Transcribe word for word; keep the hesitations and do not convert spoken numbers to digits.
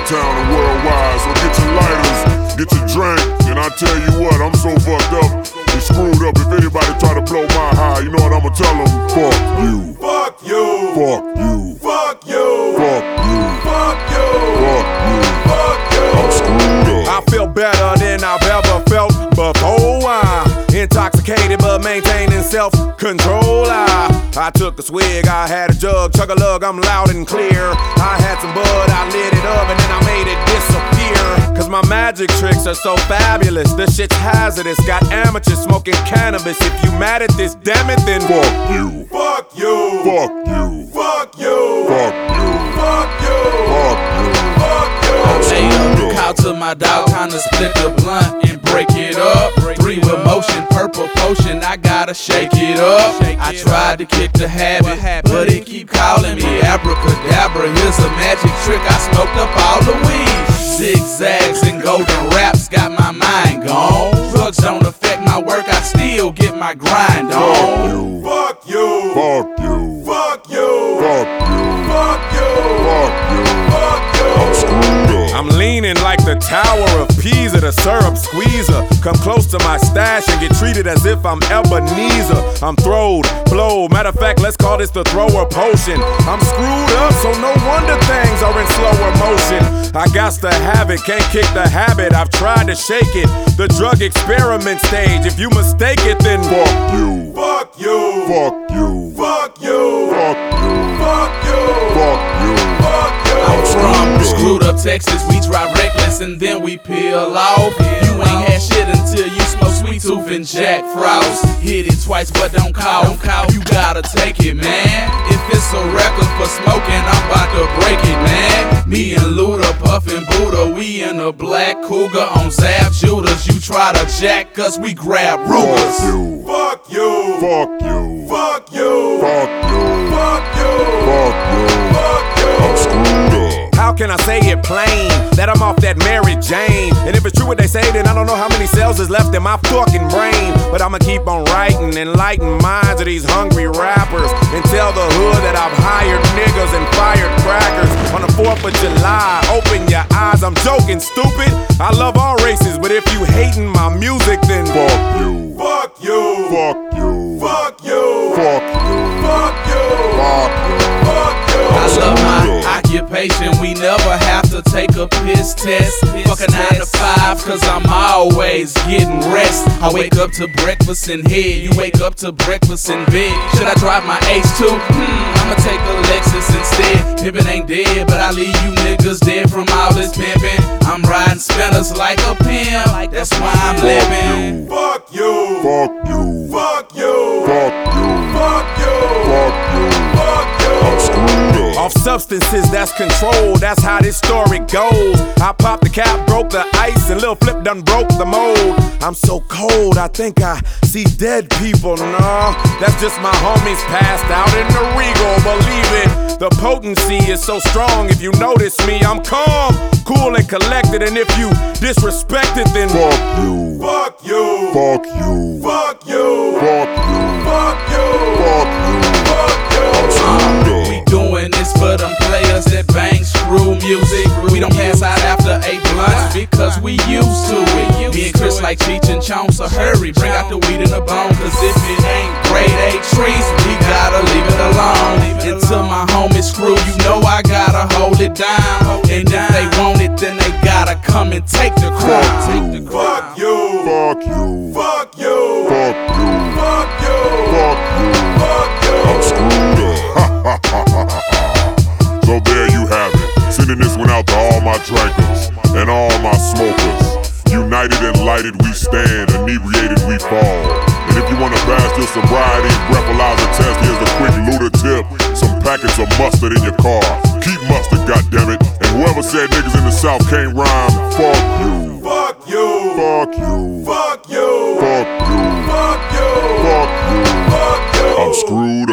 town and worldwide. So get your lighters, get your drink, and I tell you what, I'm so fucked up and screwed up. If anybody try to blow my high, you know what I'ma tell them? Fuck you. Fuck you. Fuck you. Fuck you. Fuck you. Fuck you. Fuck you. Fuck you. I'm screwed up. I feel better than I've ever felt before. I'm intoxicated but maintaining self-control. I, I took a swig, I had a jug, chug a lug, I'm loud and clear. I had some bud, I lit it up and then I made it disappear. Cause my magic tricks are so fabulous, this shit's hazardous. Got amateurs smoking cannabis. If you mad at this, damn it, then fuck you. Fuck you. Fuck you. Fuck you. Fuck you. Fuck you. Fuck you. Fuck you. Lay up, call to my dog, time to split the blunt and break it up. Three with motion, purple potion, I gotta shake it up. I tried to kick the habit, but it keep calling me abracadabra. Here's a magic trick, I smoked up all the weed. Zigzags and golden raps got my mind gone. Drugs don't affect my work, I still get my grind on. Fuck you. Fuck you. Fuck you. Fuck you. Fuck you. Fuck you. Fuck you. I'm screwed up. I'm leaning like the Tower of Pisa, the syrup squeezer. Come close to my stash and get treated as if I'm Ebenezer. I'm throwed, blowed. Matter of fact, let's call this the thrower potion. I'm screwed up, so no wonder things are in slower motion. I gots to have it, can't kick the habit. I've tried to shake it. The drug experiment stage. If you mistake it, then fuck you. Fuck you. Fuck you. Fuck you. Fuck you. Fuck you. Fuck you. Fuck you. I'm from screwed up Texas, we drive reckless and then we peel off. You ain't had shit until you smoke Sweet Tooth and Jack Frost. Hit it twice but don't call, don't call. You gotta take it, man. If it's a record for smoking, I'm about to break it, man. Me and Luda, Puffin' Buddha, we in a black Cougar on Zap Shooters. You try to jack us, we grab Rugers. Fuck you. Fuck you. Fuck you. Fuck you. Fuck you. Fuck you. Fuck you. Fuck you. I'm screwed up. how can I say it plain? That I'm off that Mary Jane. And if it's true what they say, then I don't know how many cells is left in my fucking brain. But I'ma keep on writing, enlighten minds of these hungry rappers, and tell the hood that I've hired niggas and fired crackers. On the fourth of July, open your eyes, I'm joking, stupid. I love all races, but if you hating my music, then fuck you. Fuck you. Fuck you. Fuck you. Fuck you. Fuck you. Fuck you. Fuck you. I love my occupation, we never have to take a piss test. Fuck a nine to five, cause I'm always getting rest. I wake up to breakfast in head, you wake up to breakfast in bed. Should I drive my H two? Hmm, I'ma take a Lexus instead. Pimpin' ain't dead, but I leave you niggas dead from all this pimpin'. I'm riding spinners like a pimp, that's why I'm living. Fuck you. Fuck you. Fuck you. Fuck you. Fuck you. Fuck you. Fuck you. I'm screwed up. off substances that's controlled, that's how this story goes. I popped the cap, broke the ice, and Lil Flip done broke the mold. I'm so cold, I think I see dead people, nah. That's just my homies passed out in the Regal, believe it. The potency is so strong, if you notice me, I'm calm, cool and collected, and if you disrespect it, then fuck you. Fuck you. Fuck you. Fuck you. Fuck you. Fuck you. Fuck you. Fuck you. I'm screwed up. We doing this for them players that bang screw music. We don't pass out after eight blunts because we used to it. Me and Chris like Cheech and Chong, so hurry, bring out the weed in the bone. Cause if it ain't grade A trees, we gotta leave it alone. Until my homies screw, you know I gotta hold it down. And if they want it, then they gotta come and take the crown. Fuck you. Fuck you. Fuck you. Fuck you. Fuck you. Fuck you. Fuck you. I'm screwed up. So there you have it. Sending this one out to all my drinkers and all my smokers. United and lighted we stand, inebriated we fall. And if you wanna pass your sobriety and breathalyzer test, here's a quick Luda tip. Some packets of mustard in your car. Keep mustard, goddammit. And whoever said niggas in the South can't rhyme, fuck you. Fuck you. Fuck you. Fuck you. Fuck you. Fuck you. Fuck you. Fuck you. I'm screwed